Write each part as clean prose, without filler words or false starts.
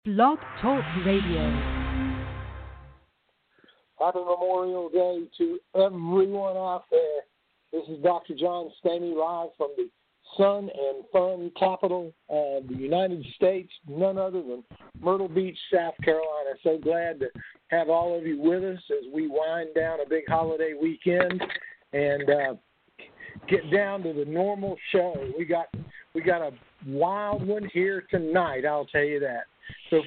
Blog Talk Radio. Happy Memorial Day to everyone out there. This is Dr. John Stamey live from the Sun and Fun capital of the United States, none other than Myrtle Beach, South Carolina. So glad to have all of you with us as we wind down a big holiday weekend and get down to the normal show. We got a wild one here tonight, I'll tell you that. So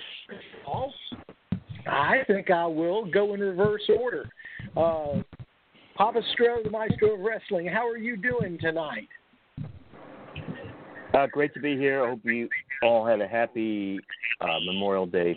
I think I will go in reverse order. Papa Stro, the maestro of wrestling, how are you doing tonight? Great to be here. I hope you all had a happy Memorial Day.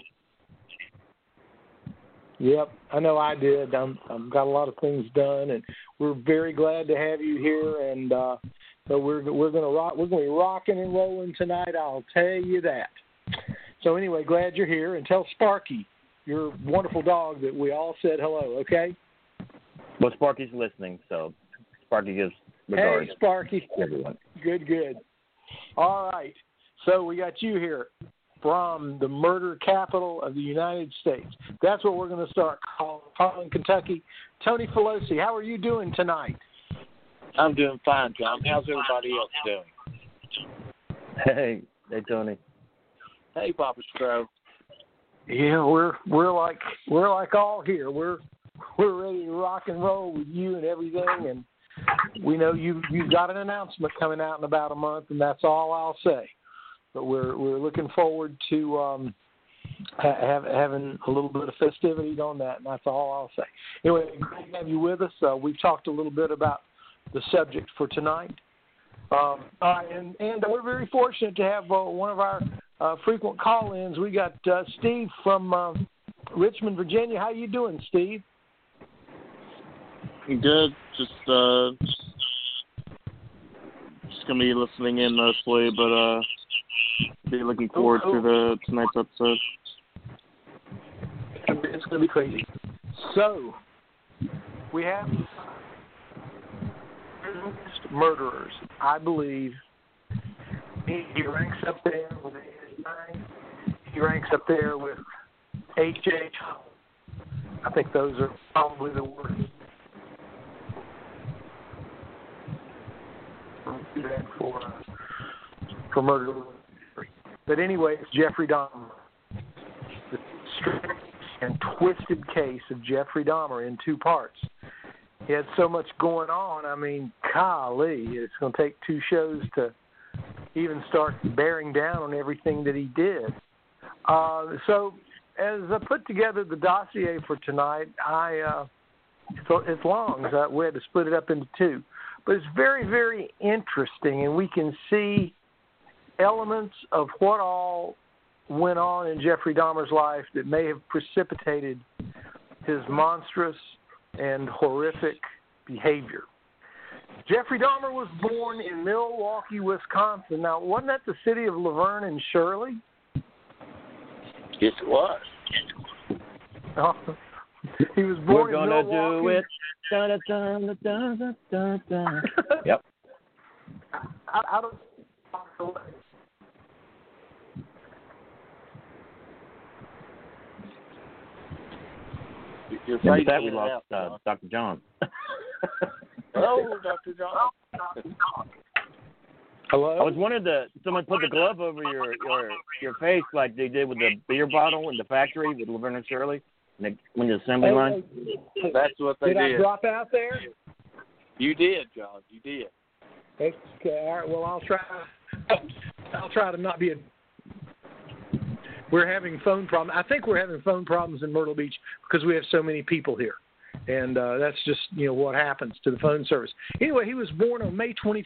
Yep, I know I did. I've got a lot of things done, and we're very glad to have you here. And so we're going to rock. We're going to be rocking and rolling tonight. I'll tell you that. So anyway, glad you're here, and tell Sparky, your wonderful dog, that we all said hello. Okay. Well, Sparky's listening, so Sparky gives regards. Hey, Sparky. Everyone. Good. All right. So we got you here from the murder capital of the United States. That's what we're going to start calling Kentucky. Tony Pelosi, how are you doing tonight? I'm doing fine, John. How's everybody else doing? Hey, Tony. Hey, Papa Stro. Yeah, we're like all here. We're ready to rock and roll with you and everything, and we know you've got an announcement coming out in about a month, and that's all I'll say. But we're looking forward to having a little bit of festivity on that, and that's all I'll say. Anyway, great to have you with us. We've talked a little bit about the subject for tonight, and we're very fortunate to have one of our frequent call-ins. We got Steve from Richmond, Virginia. How you doing, Steve? Good. Just gonna be listening in mostly, but be looking forward to tonight's episode. It's gonna be crazy. So we have murderers. I believe he ranks up there with A.S. He ranks up there with H.H. I think those are probably the worst. For murder. But anyway, it's Jeffrey Dahmer. The strange and twisted case of Jeffrey Dahmer in two parts. He had so much going on. I mean, golly, it's going to take two shows to even start bearing down on everything that he did. So as I put together the dossier for tonight, it's long. So we had to split it up into two. But it's very, very interesting, and we can see elements of what all went on in Jeffrey Dahmer's life that may have precipitated his monstrous and horrific behavior. Jeffrey Dahmer was born in Milwaukee, Wisconsin. Now, wasn't that the city of Laverne and Shirley? Yes, it was. He was born We're in gonna Milwaukee. do it. Da, da, da, da, da, da, da. Yep. I don't. You're With afraid that, to we get lost it out, Dr. John. Hello, Dr. John. Hello? I was wondering someone put the glove over your face like they did with the beer bottle in the factory with Laverne and Shirley when the assembly line. That's what they did. Did I drop out there? You did, John. You did. Okay. All right. Well, I'll try to not be We're having phone problems. I think we're having phone problems in Myrtle Beach because we have so many people here. And that's just, what happens to the phone service. Anyway, he was born on May 21st.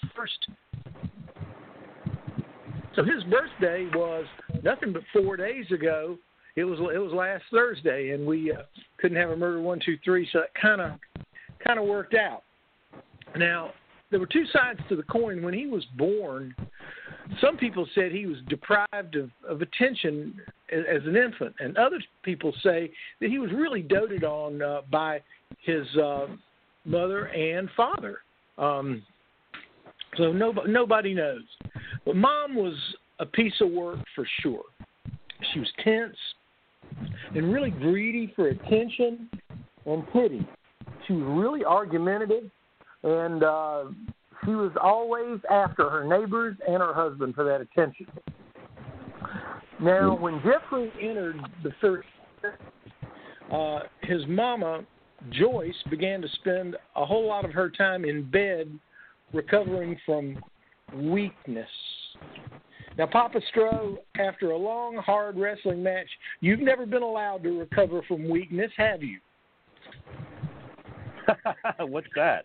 So his birthday was nothing but 4 days ago. It was last Thursday, and we couldn't have a murder 1, 2, 3, so it kind of worked out. Now, there were two sides to the coin. When he was born, some people said he was deprived of attention as an infant, and other people say that he was really doted on by his mother and father. So nobody knows. But Mom was a piece of work for sure. She was tense and really greedy for attention and pity. She was really argumentative, and she was always after her neighbors and her husband for that attention. Now, when Jeffrey entered the first, his mama, Joyce, began to spend a whole lot of her time in bed recovering from weakness. Now, Papa Stroh, after a long, hard wrestling match, you've never been allowed to recover from weakness, have you? What's that?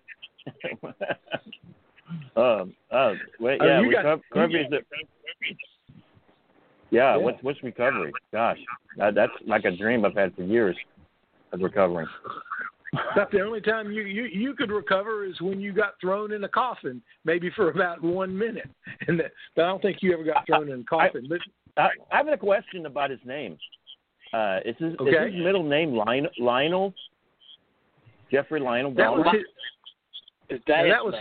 Wait, yeah, recovery is yeah. What's recovery? Gosh, that's like a dream I've had for years of recovering. About the only time you could recover is when you got thrown in a coffin, maybe for about 1 minute. But I don't think you ever got thrown in a coffin. I have a question about his name. Is his middle name Lionel? Jeffrey Lionel Dahmer? That was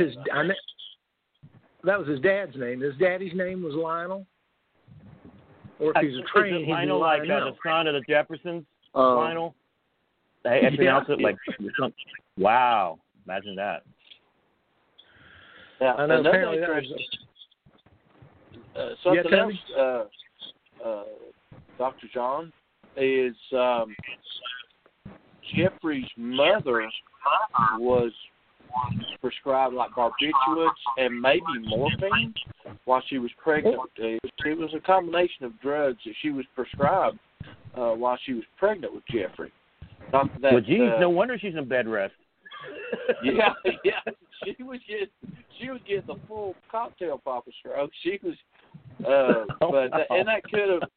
his dad's name. His daddy's name was Lionel. Or if he's a train, he'd Lionel, be like Lionel. the son of the Jeffersons. Lionel. I pronounce it like wow. Imagine that. Yeah, I know. another something else, Dr. John, is Jeffrey's mother was prescribed like barbiturates and maybe morphine while she was pregnant. It was a combination of drugs that she was prescribed while she was pregnant with Jeffrey. Not that, well, geez, no wonder she's in bed rest. Yeah. She was getting the full cocktail, Papa Stroh. She was, and that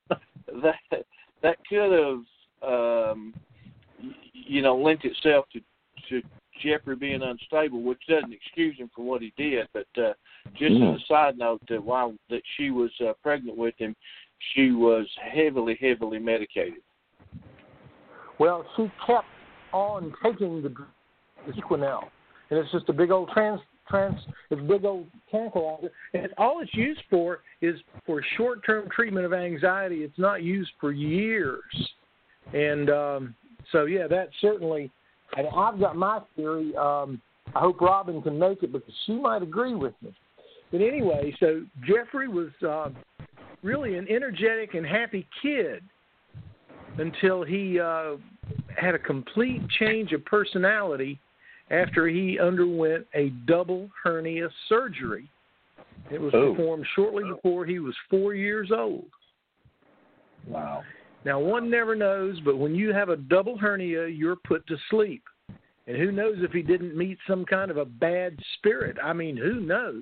could have lent itself to Jeffrey being unstable, which doesn't excuse him for what he did. But just as a side note, while that she was pregnant with him, she was heavily medicated. Well, she kept on taking the Sequinel, and it's just a big old it's a big old tranquilizer, and all it's used for is for short-term treatment of anxiety. It's not used for years, and so yeah, that certainly. And I've got my theory. I hope Robin can make it because she might agree with me. But anyway, so Jeffrey was really an energetic and happy kid until he had a complete change of personality after he underwent a double hernia surgery. It was performed shortly before he was 4 years old. Wow. Now, one never knows, but when you have a double hernia, you're put to sleep. And who knows if he didn't meet some kind of a bad spirit. I mean, who knows?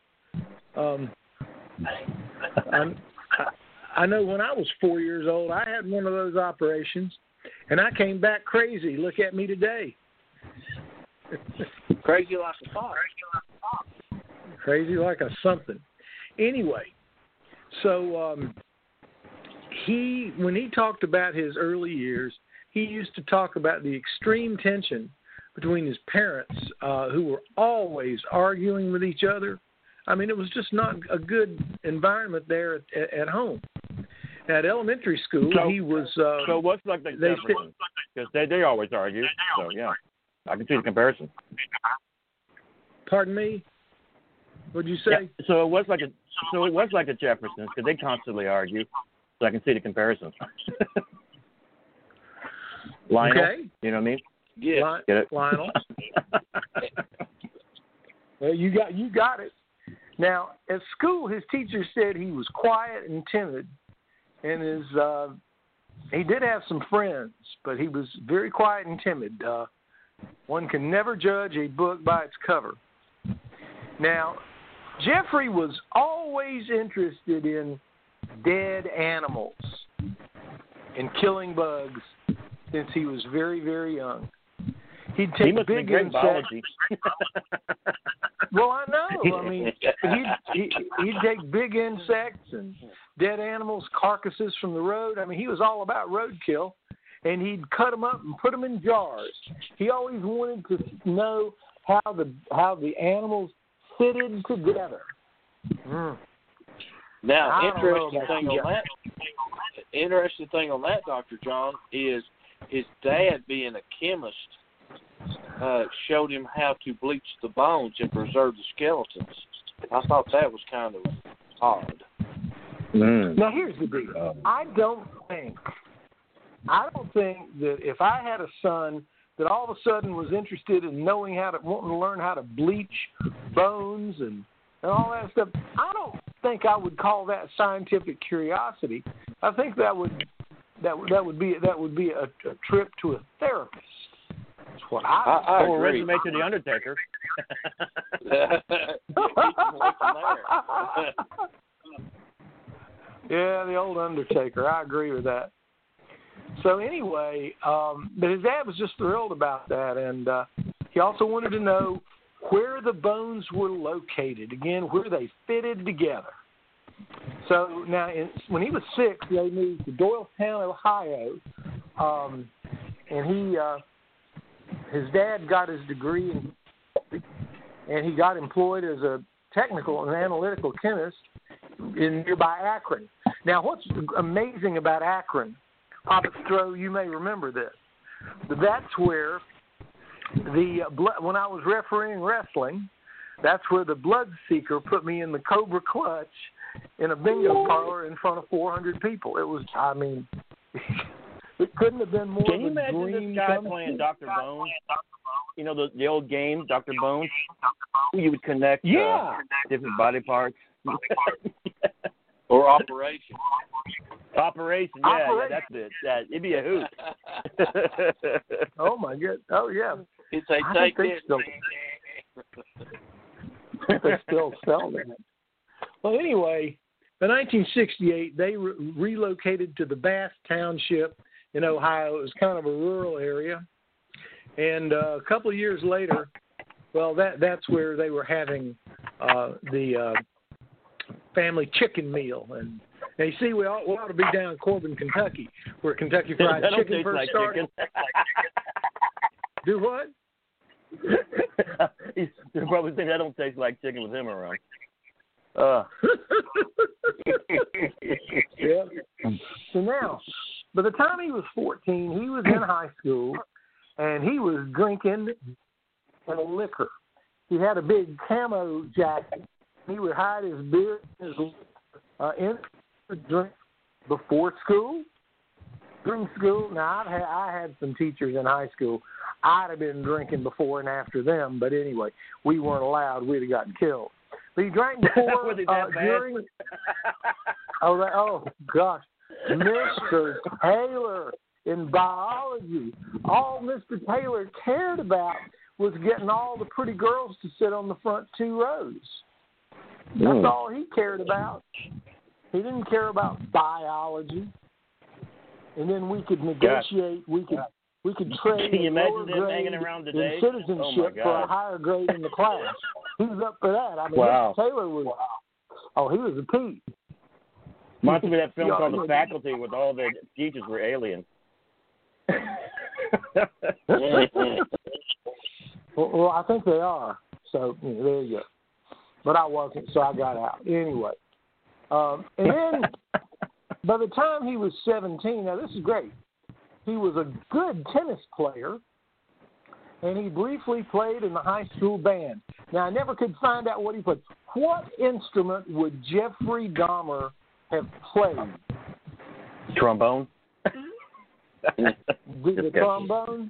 I know when I was 4 years old, I had one of those operations, and I came back crazy. Look at me today. Crazy like a fox. Crazy like a something. Anyway, so when he talked about his early years, he used to talk about the extreme tension between his parents, who were always arguing with each other. I mean, it was just not a good environment there at home. At elementary school, he was. So what's like the Jeffersons? Because they always argue. So yeah, I can see the comparison. Pardon me. What'd you say? Yeah, so it was like the Jeffersons because they constantly argue. So I can see the comparison. Lionel, okay. You know what I mean? Yeah. Get it? Lionel. Well, you got it. Now, at school, his teacher said he was quiet and timid, and he did have some friends, but he was very quiet and timid. One can never judge a book by its cover. Now, Jeffrey was always interested in dead animals and killing bugs since he was very, very young. He'd take big insects. Well, I know. I mean, he'd take big insects and dead animals, carcasses from the road. I mean, he was all about roadkill, and he'd cut them up and put them in jars. He always wanted to know how the animals fitted together. Now, interesting thing on that. interesting thing on that, Dr. John, is his dad, being a chemist, showed him how to bleach the bones and preserve the skeletons. I thought that was kind of odd. Now, here's the deal. I don't think that if I had a son that all of a sudden was interested in wanting to learn how to bleach bones and all that stuff, I don't think I would call that scientific curiosity. I think that would be a trip to a therapist. That's what I or agree. resume to the Undertaker. Yeah, the old Undertaker. I agree with that. So anyway, but his dad was just thrilled about that, and he also wanted to know where the bones were located, again, where they fitted together. So now, when he was 6, they moved to Doylestown, Ohio, and his dad got his degree, and he got employed as a technical and analytical chemist in nearby Akron. Now, what's amazing about Akron, Papa Stroh, you may remember this. That's where when I was refereeing wrestling, that's where the Blood Seeker put me in the Cobra Clutch in a bingo parlor in front of 400 people. It was, I mean, it couldn't have been more. Can you of a imagine dream this guy come playing true. Dr. Bones? You know, the old game, Dr. Bones? You would connect different body parts. Or Operation. Operation, yeah, that's it. Yeah, it'd be a hoot. Oh, my God. Oh, yeah. It's a I take think they still sell that. Well, anyway, in 1968, they relocated to the Bath Township in Ohio. It was kind of a rural area. And a couple of years later, well, that's where they were having the family chicken meal. And you see, we ought to be down in Corbin, Kentucky, where Kentucky Fried Chicken first started. Do what? You probably think that don't taste like chicken with him around. Yeah. So now, by the time he was 14, he was in high school, and he was drinking liquor. He had a big camo jacket. He would hide his beer in his drink before school, during school. Now, I had some teachers in high school. I'd have been drinking before and after them, but anyway, we weren't allowed. We'd have gotten killed. But he drank before, Was it that during. Oh, gosh. Mr. Taylor in biology. All Mr. Taylor cared about was getting all the pretty girls to sit on the front 2 rows. That's all he cared about. He didn't care about biology. And then we could negotiate. We could trade. Can you imagine lower them grade hanging around today? in citizenship for a higher grade in the class. He was up for that. I mean, wow. Mr. Taylor was. Oh, he was a peep. Reminds me of that film called The Faculty, with all the teachers were aliens. Well, I think they are. So there you go. But I wasn't, so I got out anyway. And then by the time he was 17, now this is great. He was a good tennis player, and he briefly played in the high school band. Now, I never could find out what he played. What instrument would Jeffrey Dahmer have played? Trombone? The trombone?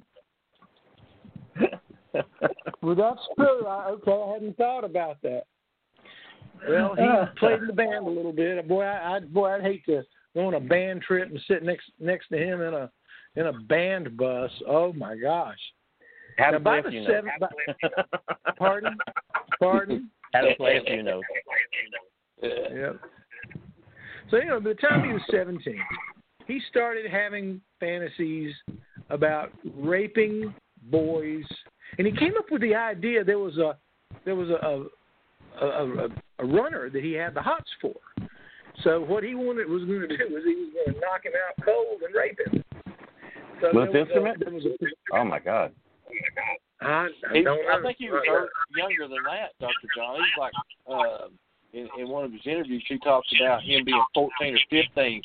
Well, that's true. I hadn't thought about that. Well, he played in the band a little bit. Boy, I'd hate to go on a band trip and sit next to him in a band bus. Oh my gosh! How to play a few notes. Pardon? How to play a few notes. Yeah. So by the time he was 17, he started having fantasies about raping boys, and he came up with the idea there was a runner that he had the hots for. So what he was going to do was he was going to knock him out cold and rape him. So with instrument? Oh my God! I don't know. I think he was younger than that, Dr. John. He's like in one of his interviews, he talks about him being 14 or 15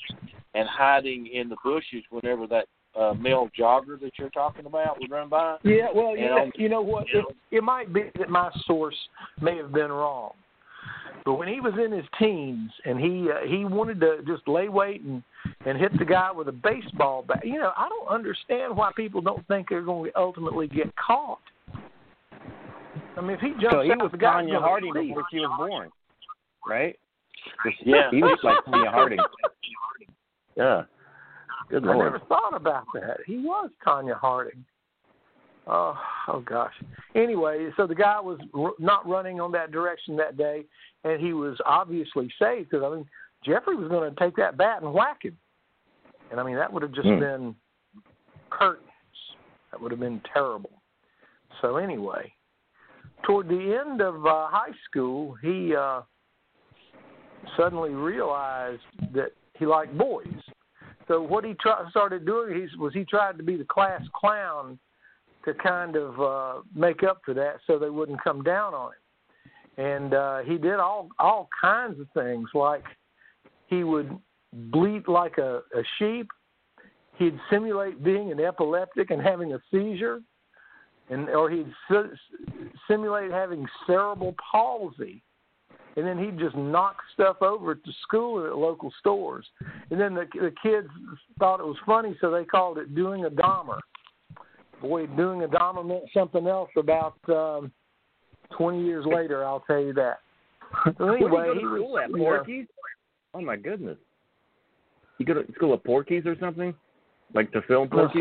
and hiding in the bushes whenever that male jogger that you're talking about would run by. Yeah, well, you know what? It might be that my source may have been wrong. But when he was in his teens and he wanted to just lay weight and hit the guy with a baseball bat, I don't understand why people don't think they're going to ultimately get caught. I mean, if he jumps he out, was the guy's Tanya going to Harding see. before she was born, right? Yeah. He was like Tanya Harding. Yeah. Good I Lord. never thought about that. He was Tanya Harding. Oh gosh. Anyway, so the guy was not running on that direction that day, and he was obviously safe because, Jeffrey was going to take that bat and whack him. And, that would have just been curtains. That would have been terrible. So anyway, toward the end of high school, he suddenly realized that he liked boys. So what he started doing, he tried to be the class clown to kind of make up for that, so they wouldn't come down on him. And he did all kinds of things, like he would bleat like a sheep. He'd simulate being an epileptic and having a seizure, or he'd simulate having cerebral palsy. And then he'd just knock stuff over at the school and at local stores. And then the kids thought it was funny, so they called it doing a Dahmer. Boy, doing a Dahmer meant something else about 20 years later, I'll tell you that. So anyway, he was at Porky's? Oh, my goodness. You go to school at Porky's or something? Like to film Porky's?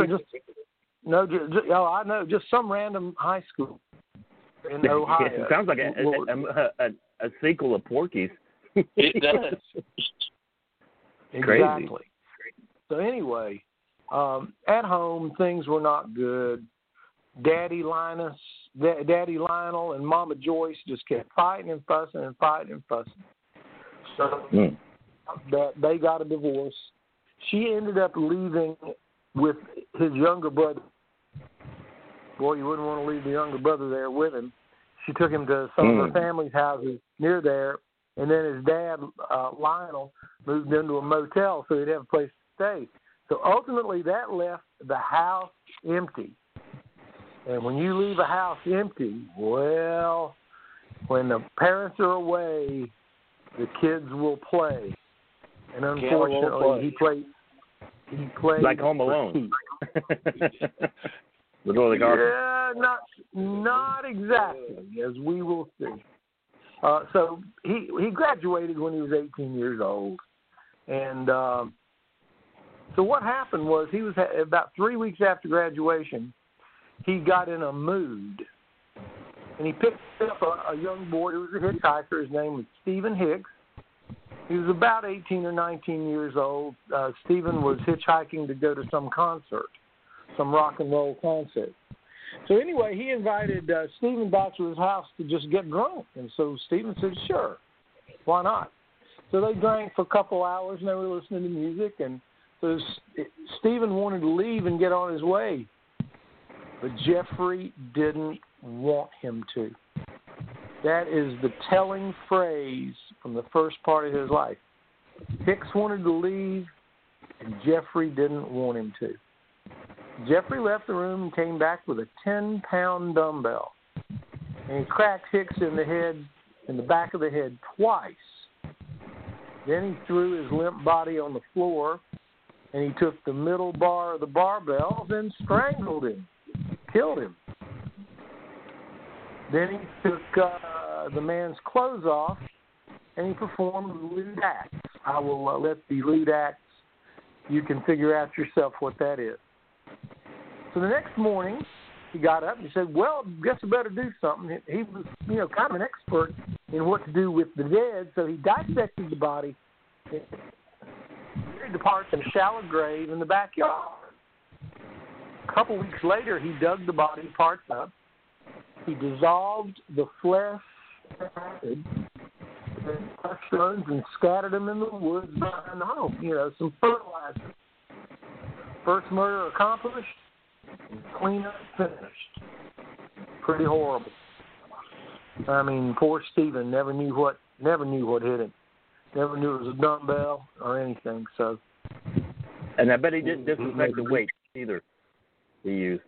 I know, just some random high school in Ohio. It sounds like a sequel of Porky's. It does. Exactly. Crazy. So anyway, at home things were not good. Daddy Lionel and Mama Joyce just kept fighting and fussing and fighting and fussing. So they got a divorce. She ended up leaving with his younger brother. Boy, you wouldn't want to leave the younger brother there with him. She took him to some of her family's houses near there, and then his dad, Lionel, moved into a motel so he'd have a place to stay. So ultimately that left the house empty. And when you leave a house empty, well, when the parents are away, the kids will play. And unfortunately, he played like Home Alone. Yeah, not exactly, as we will see. So he graduated when he was 18 years old, and so what happened was he was about 3 weeks after graduation, he got in a mood, and he picked up a young boy who was a hitchhiker. His name was Stephen Hicks. He was about 18 or 19 years old. Stephen was hitchhiking to go to some concert, some rock and roll concert. So anyway, he invited Stephen back to his house to just get drunk. And so Stephen said, sure, why not? So they drank for a couple hours, and they were listening to music. And so Stephen wanted to leave and get on his way. But Jeffrey didn't want him to. That is the telling phrase from the first part of his life. Hicks wanted to leave, and Jeffrey didn't want him to. Jeffrey left the room and came back with a 10-pound dumbbell. And he cracked Hicks in the back of the head twice. Then he threw his limp body on the floor, and he took the middle bar of the barbell and strangled him, killed him. Then he took the man's clothes off, and he performed the lewd acts. I will let the lewd acts, you can figure out yourself what that is. So the next morning, he got up and he said, well, guess I better do something. He was, kind of an expert in what to do with the dead, so he dissected the body, buried the parts in a shallow grave in the backyard. A couple weeks later, he dug the body parts up. He dissolved the flesh and stones and scattered them in the woods behind the home. Some fertilizer. First murder accomplished, cleanup finished. Pretty horrible. I mean, poor Stephen never knew what hit him. Never knew it was a dumbbell or anything. So And I bet he didn't disinfect the weight either he used.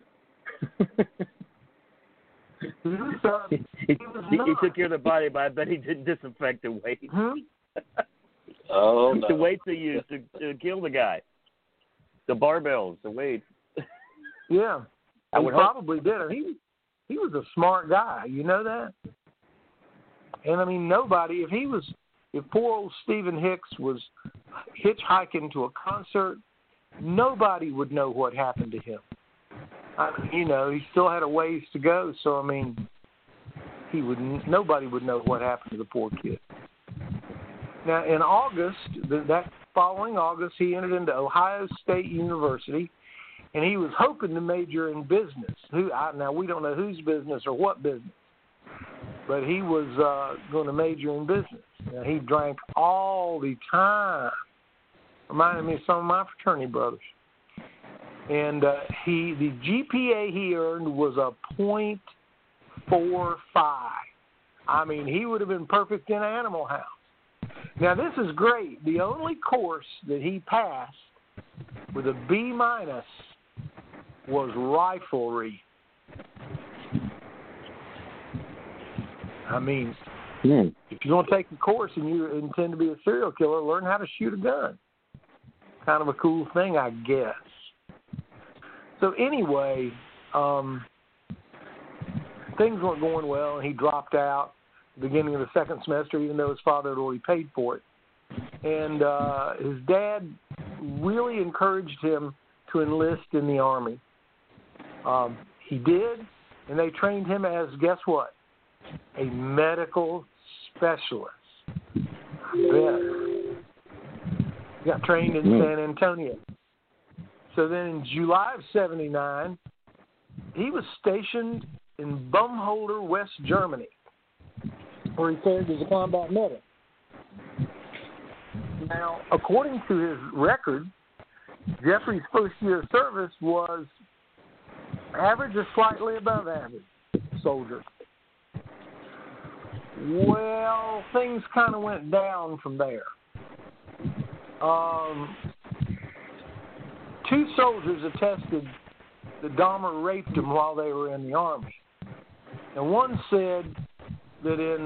He took care of the body, but I bet he didn't disinfect the weight. Oh, no. The weights he used to kill the guy. The barbells, the weights. Yeah. I He would probably did. He was a smart guy, you know that? And I mean, nobody, if poor old Stephen Hicks was hitchhiking to a concert, nobody would know what happened to him. He still had a ways to go, so I mean, nobody would know what happened to the poor kid. Now, in August, that following August, he entered into Ohio State University, and he was hoping to major in business. Now, we don't know whose business or what business, but he was going to major in business. Now, he drank all the time, reminded me of some of my fraternity brothers. And the GPA he earned was a .45. I mean, he would have been perfect in Animal House. Now, this is great. The only course that he passed with a B- was riflery. I mean, if you're going to take a course and you intend to be a serial killer, learn how to shoot a gun. Kind of a cool thing, I guess. So anyway, things weren't going well, and he dropped out at the beginning of the second semester, even though his father had already paid for it. And his dad really encouraged him to enlist in the Army. He did, and they trained him as, guess what? A medical specialist. He got trained in San Antonio. So then in July of 1979, he was stationed in Baumholder, West Germany, where he served as a combat medic. Now, according to his record, Jeffrey's first year of service was average or slightly above average soldier. Well, things kind of went down from there. Two soldiers attested that Dahmer raped them while they were in the Army. And one said that in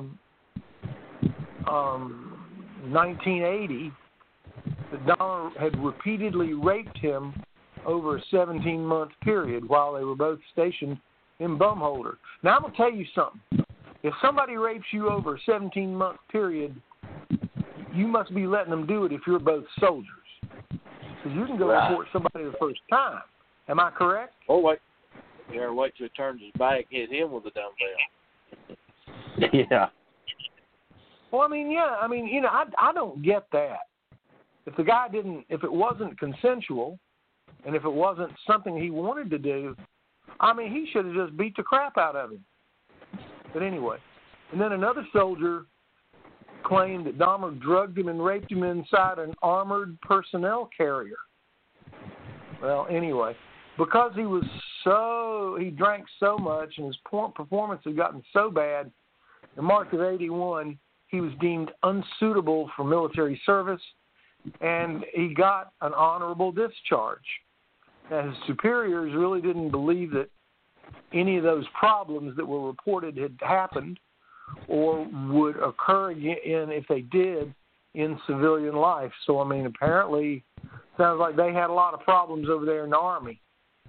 1980, that Dahmer had repeatedly raped him over a 17-month period while they were both stationed in Baumholder. Now, I'm going to tell you something. If somebody rapes you over a 17-month period, you must be letting them do it if you're both soldiers. Because you can go report somebody the first time. Am I correct? Oh, wait. You ever wait till he turns his back, hit him with a dumbbell. Yeah. Well, I mean, I don't get that. If it wasn't consensual, and if it wasn't something he wanted to do, I mean, he should have just beat the crap out of him. But anyway, and then another soldier claimed that Dahmer drugged him and raped him inside an armored personnel carrier. Well, anyway, because he drank so much and his performance had gotten so bad, in March of 1981, he was deemed unsuitable for military service, and he got an honorable discharge. Now, his superiors really didn't believe that any of those problems that were reported had happened or would occur again if they did in civilian life. So, I mean, apparently, sounds like they had a lot of problems over there in the Army.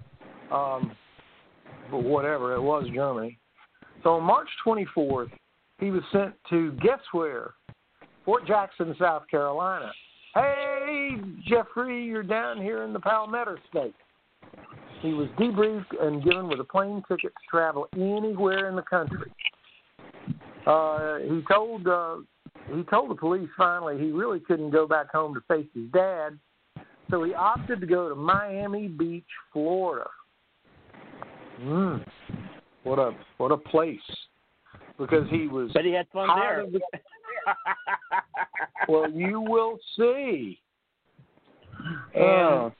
But whatever, it was Germany. So on March 24th, he was sent to, guess where? Fort Jackson, South Carolina. Hey, Jeffrey, you're down here in the Palmetto State. He was debriefed and given with a plane ticket to travel anywhere in the country. He told the police finally he really couldn't go back home to face his dad, so he opted to go to Miami Beach, Florida. What a place! Because he was. But he had fun there. Well, you will see. And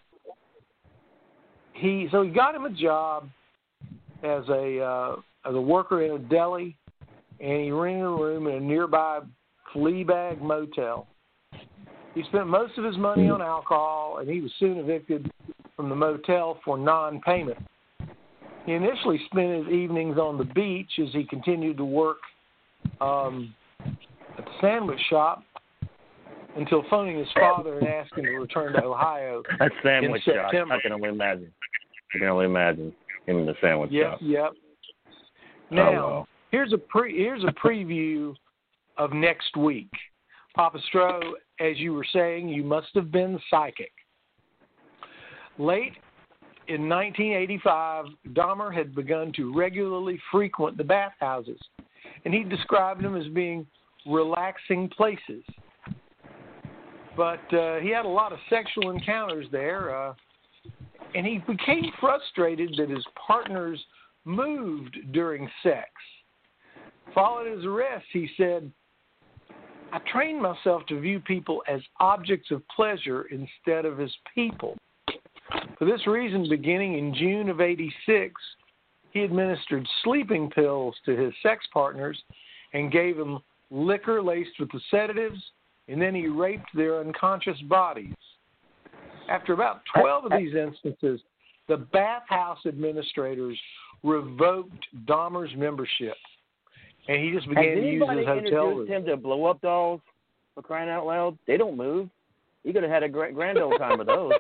he got him a job as a worker in a deli, and he rented a room in a nearby Fleabag motel. He spent most of his money on alcohol, and he was soon evicted from the motel for non-payment. He initially spent his evenings on the beach as he continued to work at the sandwich shop until phoning his father and asking to return to Ohio. That sandwich in shop. September. I can only imagine. Him in the sandwich shop. Yep. Now, here's a preview of next week. Papa Stro, as you were saying, you must have been psychic. Late in 1985, Dahmer had begun to regularly frequent the bathhouses, and he described them as being relaxing places. But he had a lot of sexual encounters there, and he became frustrated that his partners moved during sex. Following his arrest, he said, I trained myself to view people as objects of pleasure instead of as people. For this reason, beginning in June of '86, he administered sleeping pills to his sex partners and gave them liquor laced with the sedatives, and then he raped their unconscious bodies. After about 12 of these instances, the bathhouse administrators revoked Dahmer's membership, and he just began to use his hotel room. Has anybody introduced him to blow-up dolls, for crying out loud? They don't move. He could have had a grand old time with those.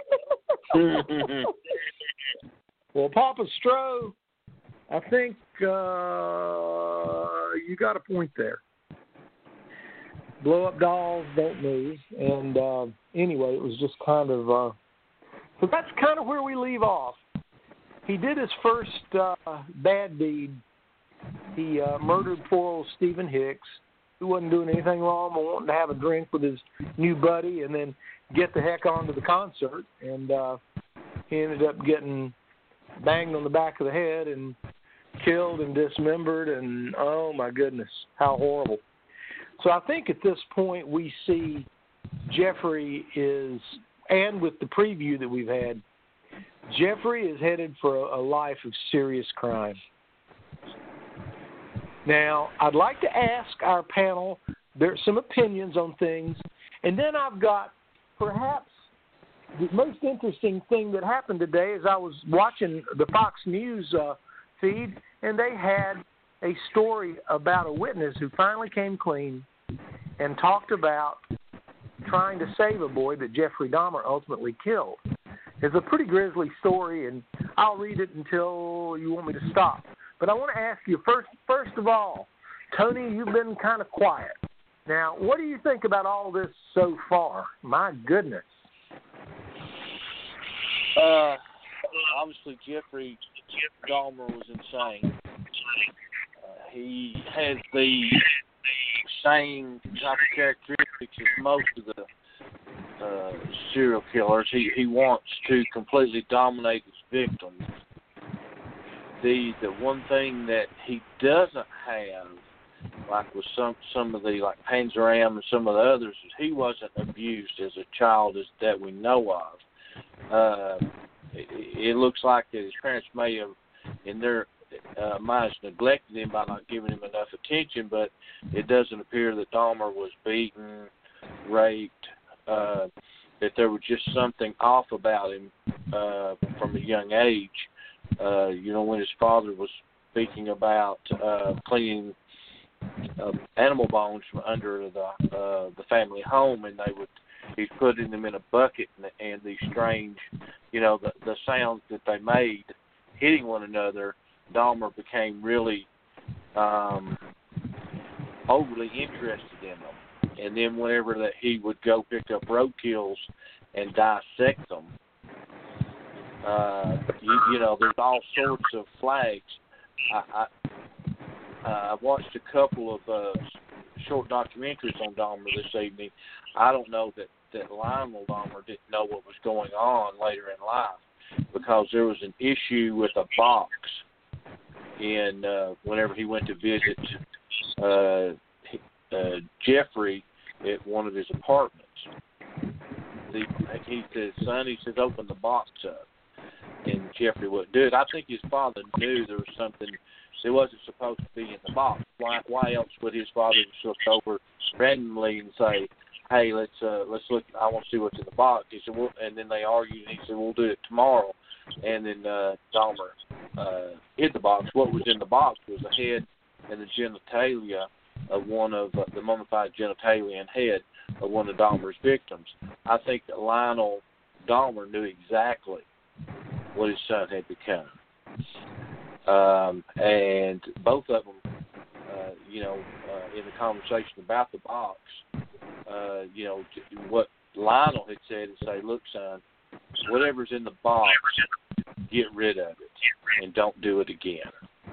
Well, Papa Stro, I think you got a point there. Blow-up dolls don't move, and anyway, it was just kind of so that's kind of where we leave off. He did his first bad deed. He murdered poor old Stephen Hicks, who wasn't doing anything wrong but wanting to have a drink with his new buddy and then get the heck on to the concert. And he ended up getting banged on the back of the head and killed and dismembered, and oh my goodness, how horrible. So I think at this point we see Jeffrey is, and with the preview that we've had, Jeffrey is headed for a life of serious crime. Now, I'd like to ask our panel there's some opinions on things, and then I've got perhaps the most interesting thing that happened today is I was watching the Fox News feed, and they had a story about a witness who finally came clean and talked about trying to save a boy that Jeffrey Dahmer ultimately killed. It's a pretty grisly story, and I'll read it until you want me to stop. But I want to ask you, first of all, Tony, you've been kind of quiet. Now, what do you think about all this so far? My goodness. Obviously, Jeffrey Dahmer was insane. He has the same type of characteristics as most of the serial killers. He wants to completely dominate his victims. The one thing that he doesn't have, like with some of the like Panzeram and some of the others, is he wasn't abused as a child that we know of. It looks like that his parents may have, in their minds, neglected him by not giving him enough attention, but it doesn't appear that Dahmer was beaten, raped, that there was just something off about him from a young age. When his father was speaking about cleaning animal bones from under the family home, and he's putting them in a bucket, and these strange, the sounds that they made hitting one another, Dahmer became really overly interested in them. And then whenever that he would go pick up roadkills and dissect them, there's all sorts of flags. I watched a couple of short documentaries on Dahmer this evening. I don't know that Lionel Dahmer didn't know what was going on later in life, because there was an issue with a box in whenever he went to visit Jeffrey at one of his apartments. He says, open the box up. And Jeffrey wouldn't do it. I think his father knew there was something that wasn't supposed to be in the box. Why else would his father just look over randomly and say, hey, let's look. I want to see what's in the box. He said, well, and then they argued. And he said, we'll do it tomorrow. And then Dahmer hid the box. What was in the box was the head and the genitalia of one of the mummified genitalia and head of one of Dahmer's victims. I think that Lionel Dahmer knew exactly what his son had become. And both of them, in the conversation about the box, what Lionel had said is say, look, son, whatever's in the box, get rid of it and don't do it again.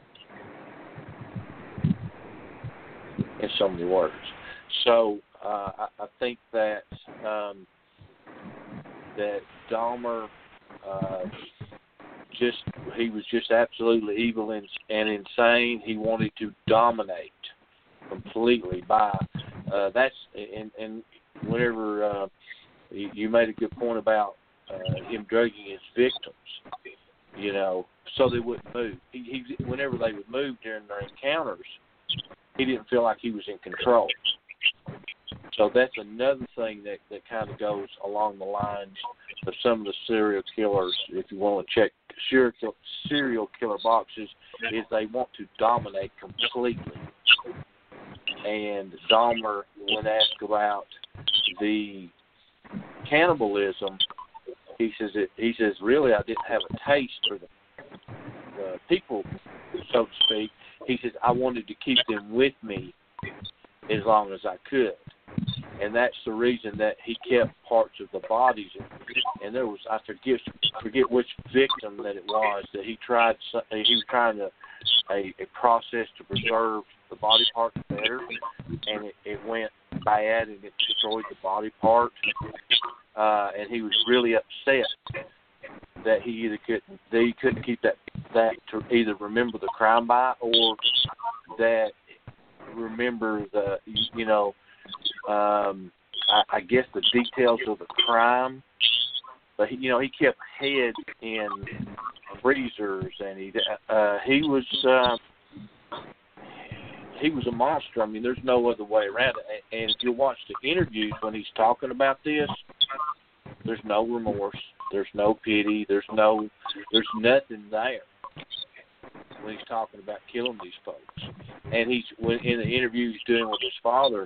In so many words. So I think that that Dahmer he was just absolutely evil and insane. He wanted to dominate completely by that's and whenever you made a good point about him drugging his victims, so they wouldn't move. He whenever they would move during their encounters, he didn't feel like he was in control. So that's another thing that kind of goes along the lines of some of the serial killers. If you want to check serial killer boxes, is they want to dominate completely. And Dahmer, when asked about the cannibalism, he says, really, I didn't have a taste for the people, so to speak. He says, I wanted to keep them with me as long as I could. And that's the reason that he kept parts of the bodies. And there was, I forget which victim that it was, that he was trying a process to preserve the body parts better, and it went bad and it destroyed the body part. And he was really upset that he couldn't keep that to either remember the crime by or that remember the I guess the details of the crime. But he kept heads in freezers, and he was a monster. I mean, there's no other way around it. And if you watch the interviews when he's talking about this, there's no remorse, there's no pity, there's nothing there when he's talking about killing these folks. And when in the interview he's doing with his father,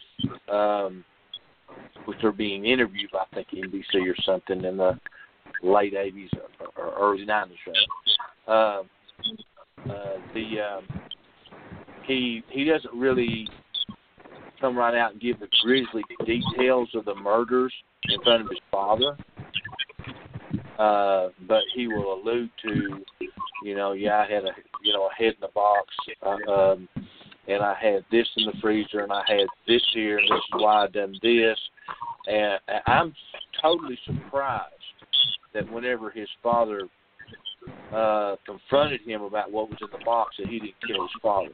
which are being interviewed by, I think, NBC or something in the late 80s or early 90s. He doesn't really come right out and give the grisly details of the murders in front of his father, but he will allude to, I had a head in the box, and I had this in the freezer, and I had this here, and this is why I done this. And I'm totally surprised that whenever his father confronted him about what was in the box, that he didn't kill his father.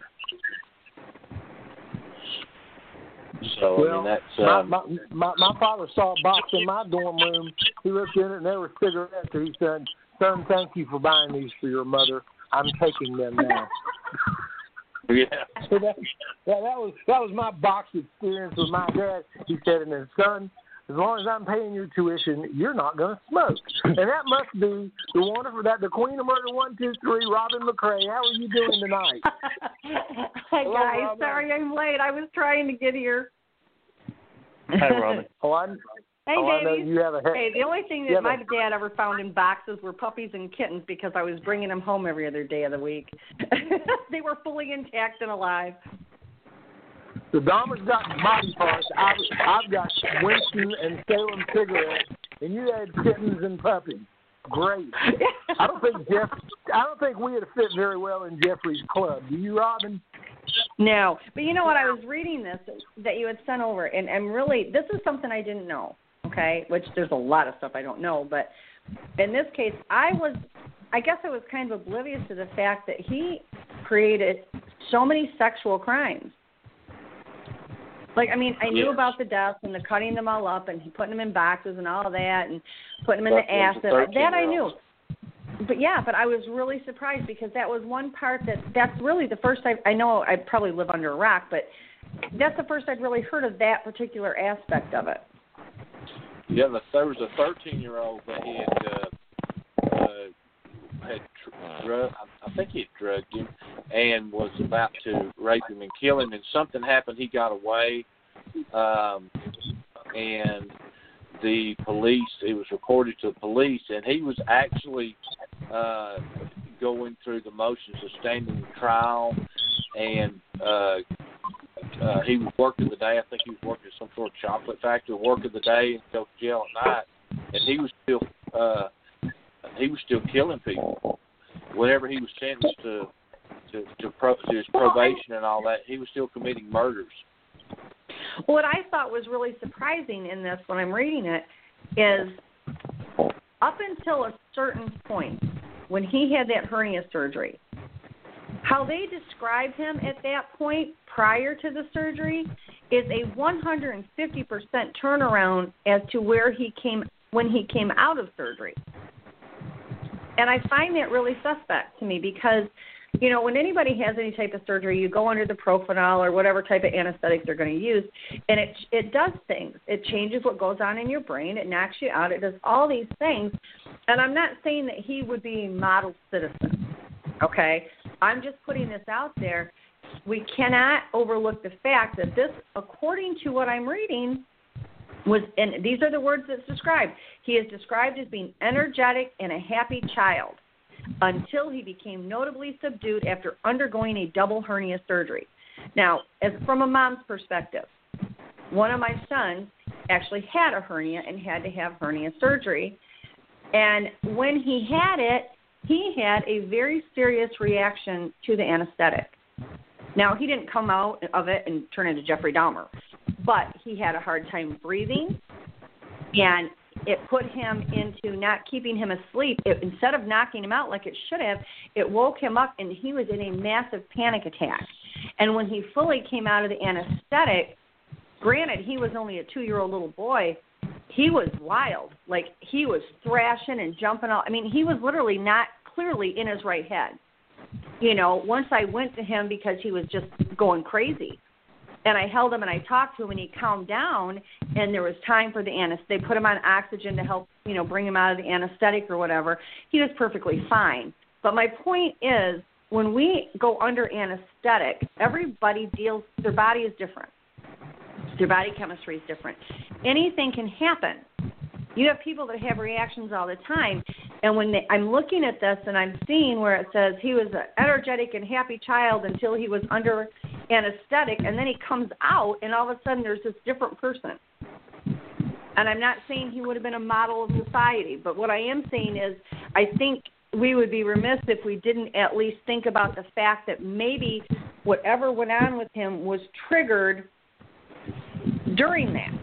So, well, I mean, that's my father saw a box in my dorm room. He looked in it, and there were cigarettes. And he said, "Son, thank you for buying these for your mother. I'm taking them now." Yeah. So that was my box experience with my dad. He said, "And then, son, as long as I'm paying your tuition, you're not going to smoke." And that must be the Queen of Murder 123, Robin McCrae. How are you doing tonight? Hi, Hello, guys. Robin. Sorry I'm late. I was trying to get here. Hi, Robin. Hey, I know babies. you have a head. Hey, the only thing that my dad ever found in boxes were puppies and kittens because I was bringing them home every other day of the week. They were fully intact and alive. The Dahmer's got body parts. I've got Winston and Salem cigarettes, and you had kittens and puppies. Great. I don't think we would fit very well in Jeffrey's club. Do you, Robin? No, but you know what? I was reading this that you had sent over, and really, this is something I didn't know. Okay, which there's a lot of stuff I don't know, but in this case, I guess I was kind of oblivious to the fact that he created so many sexual crimes. Like, I mean, I knew about the deaths and the cutting them all up and putting them in boxes and all of that and putting them in the acid. That I knew. But I was really surprised because that was one part that's really the first time. I know I probably live under a rock, but that's the first I'd really heard of that particular aspect of it. Yeah, there was a 13-year-old that he I think he had drugged him and was about to rape him and kill him, and something happened. He got away, and the police, it was reported to the police, and he was actually going through the motions of standing trial, and he was working the day. I think he was working at some sort of chocolate factory, working the day and go to jail at night, and he was still killing people. Whenever he was sentenced to his probation and all that, he was still committing murders. What I thought was really surprising in this when I'm reading it is up until a certain point when he had that hernia surgery, how they described him at that point prior to the surgery is a 150% turnaround as to where he came when he came out of surgery. And I find that really suspect to me because, you know, when anybody has any type of surgery, you go under the Propanol or whatever type of anesthetic they're going to use, and it does things. It changes what goes on in your brain. It knocks you out. It does all these things. And I'm not saying that he would be a model citizen, okay? I'm just putting this out there. We cannot overlook the fact that this, according to what I'm reading, and these are the words that's described. He is described as being energetic and a happy child until he became notably subdued after undergoing a double hernia surgery. Now, from a mom's perspective, one of my sons actually had a hernia and had to have hernia surgery. And when he had it, he had a very serious reaction to the anesthetic. Now, he didn't come out of it and turn into Jeffrey Dahmer, but he had a hard time breathing, and it put him into not keeping him asleep. Instead of knocking him out like it should have, it woke him up, and he was in a massive panic attack. And when he fully came out of the anesthetic, granted, he was only a 2-year-old little boy, he was wild. Like, he was thrashing and jumping out. I mean, he was literally not clearly in his right head. You know, once I went to him because he was just going crazy. And I held him and I talked to him and he calmed down, and there was time for the anesthetic. They put him on oxygen to help, you know, bring him out of the anesthetic or whatever. He was perfectly fine. But my point is, when we go under anesthetic, everybody their body is different. Their body chemistry is different. Anything can happen. You have people that have reactions all the time, and when I'm looking at this and I'm seeing where it says he was an energetic and happy child until he was under anesthetic, and then he comes out, and all of a sudden there's this different person. And I'm not saying he would have been a model of society, but what I am saying is I think we would be remiss if we didn't at least think about the fact that maybe whatever went on with him was triggered during that.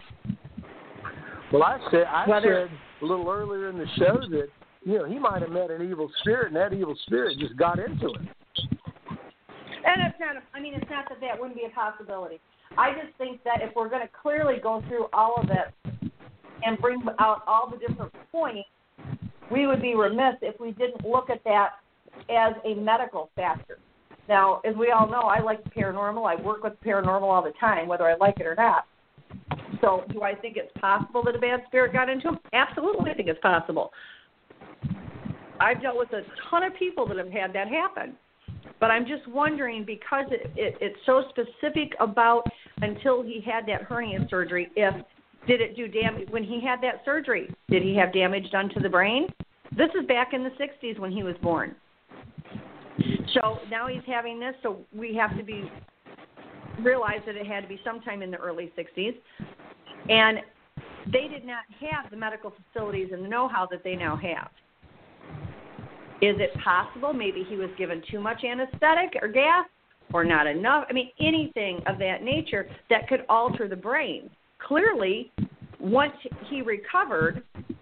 Well, I said a little earlier in the show that, you know, he might have met an evil spirit, and that evil spirit just got into him. And it's not that wouldn't be a possibility. I just think that if we're going to clearly go through all of it and bring out all the different points, we would be remiss if we didn't look at that as a medical factor. Now, as we all know, I like the paranormal. I work with the paranormal all the time, whether I like it or not. So do I think it's possible that a bad spirit got into him? Absolutely, I think it's possible. I've dealt with a ton of people that have had that happen. But I'm just wondering, because it's so specific about until he had that hernia surgery, did it do damage when he had that surgery? Did he have damage done to the brain? This is back in the 60s when he was born. So now he's having this, so we have to realize that it had to be sometime in the early 60s. And they did not have the medical facilities and the know-how that they now have. Is it possible maybe he was given too much anesthetic or gas or not enough? I mean, anything of that nature that could alter the brain. Clearly, once he recovered,